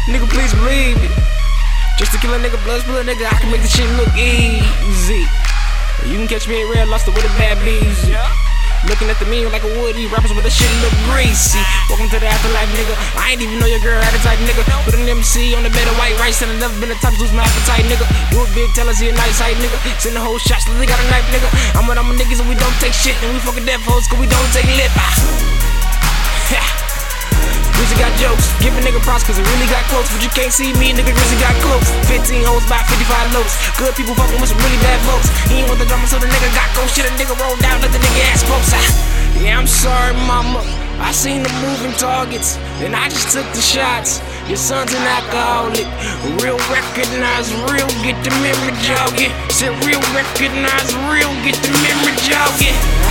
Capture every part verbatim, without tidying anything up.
Nigga, please believe it. Just to kill a nigga, blood spill a nigga, I can make this shit look easy. You can catch me in red lobster with a bad beezy. Looking at the meme like a woody, rappers with that shit look greasy. Welcome to the afterlife, nigga. I ain't even know your girl had a type, nigga. Put an M C on the bed of white rice, and I never been the type to lose my appetite, nigga. You a big, tell us he a nice height, nigga. Send the whole shots, till they got a knife, nigga. I'm with all my niggas and we don't take shit, and we fucking dead folks, cause we don't take lip. Grizzly got jokes, give a nigga props cause it really got close. But you can't see me, nigga, Grizzly got close. Fifteen hoes by fifty-five loads. Good people fucking with some really bad folks. He ain't want the drama so the nigga got ghost. Shit, a nigga rolled down, let the nigga ass folks. I, yeah, I'm sorry, mama, I seen the moving targets, and I just took the shots. Your son's an alcoholic. Real recognize real, get the memory jogging. Said real recognize real, get the memory jogging.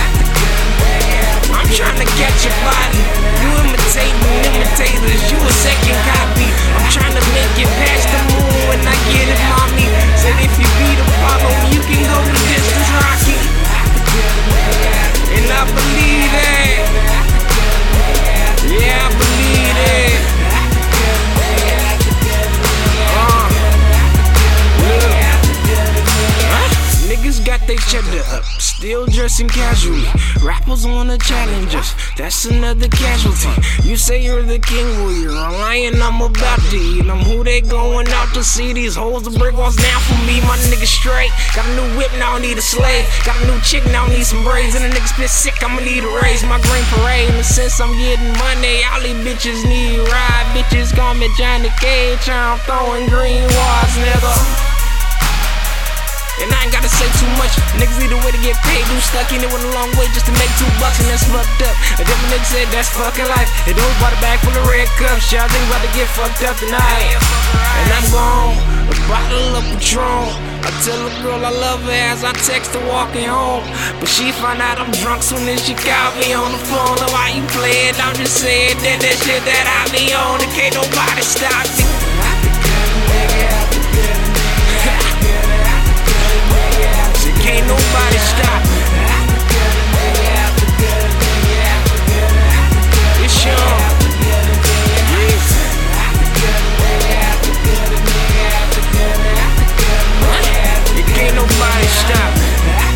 I'm trying to catch your body. You imitating imitators, you a second copy. I'm trying to make it past the moon when I get it, mommy. Said if you beat Apollo, you can go the distance, Rocky. And I believe that. Yeah, I believe it. Uh, yeah. Niggas got they cheddar up, still dressing casually. Rappers wanna challenge us, that's another casualty. You say you're the king, well you're a lion, I'm about to eat. I'm who they going out to see. These hoes, the brick walls down for me, my nigga straight. Got a new whip, now I need a slave. Got a new chick, now I need some braids. And the nigga spit sick, I'ma need a raise. My green parade, in the sense I'm getting money, all these bitches need ride. Bitches call me Johnny Cage, I'm throwing green walls, nigga. And I ain't gotta say too much. Niggas need a way to get paid. You stuck in it with a long way just to make two bucks, and that's fucked up. A different nigga said that's fucking life. And those bought a bag full of red cups. Y'all think about to get fucked up tonight. And I'm gone, a bottle of Patron. I tell a girl I love her as I text her walking home. But she find out I'm drunk soon as she called me on the phone. And why you play it? I'm just saying that that shit that I be on, and can't nobody stop me. Can't nobody stop me. It's young. You can't nobody stop me.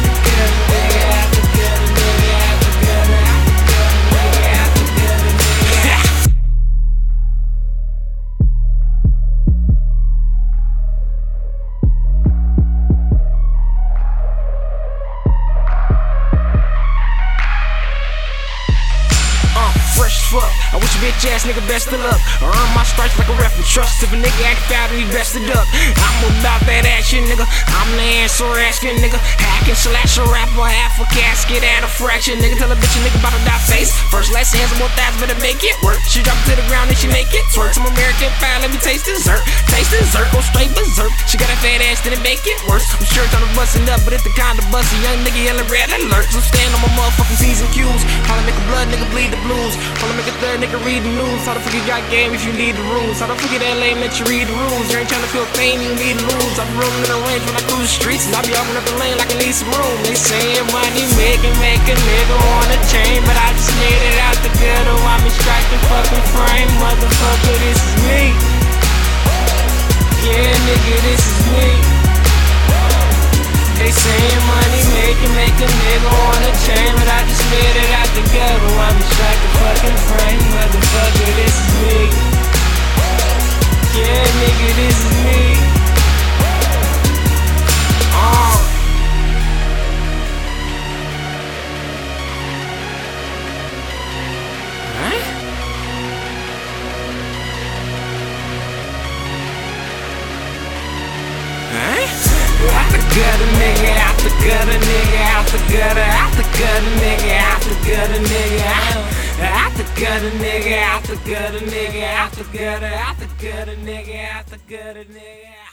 Fuck. I wish a bitch ass nigga best of luck. I earn my stripes like a ref and trust. If a nigga act foul, then he bested up. I'm about that action, nigga. I'm the answer asking, nigga. Hacking, slash a rapper, half a casket, add a fraction. Nigga, tell a bitch a nigga about to die face. First, last hands, more thighs, better make it work. She drop it to the ground and she make it twerk. Some American pie, let me taste dessert. Taste dessert, go straight berserk. She got a fat ass, didn't make it worse. I'm sure it's on the bustin' up, but it's the kind of bust a young nigga yelling red alert. So stand on my motherfucking P's and Q's. Holla, make a blood, nigga bleed the blues. Holla, make a third nigga read the news. How the fuck you got game if you need the rules? How the fuck you that lame that you read the rules? You ain't tryna feel pain, you need to lose. I'm rolling in the range when I cruise the streets, and I be opening up the lane like I need some room. They saying money making, make a nigga wanna chain, but I just made it out the gutter. I'm in strike the fucking frame, motherfucker, this is me. Yeah, nigga, this is me. They saying money making, make a nigga wanna chain, but I just made it out the gutter. I'm in strike the fucking frame, motherfucker, this is me. Yeah, nigga, this is me. Uh. Huh? Out the gutter, nigga, out the gutter, nigga, out the gutter, out the gutter, nigga, out the gutter, nigga, out the gutter, nigga, out the gutter, nigga, out the gutter, out the gutter, nigga, out the gutter, nigga.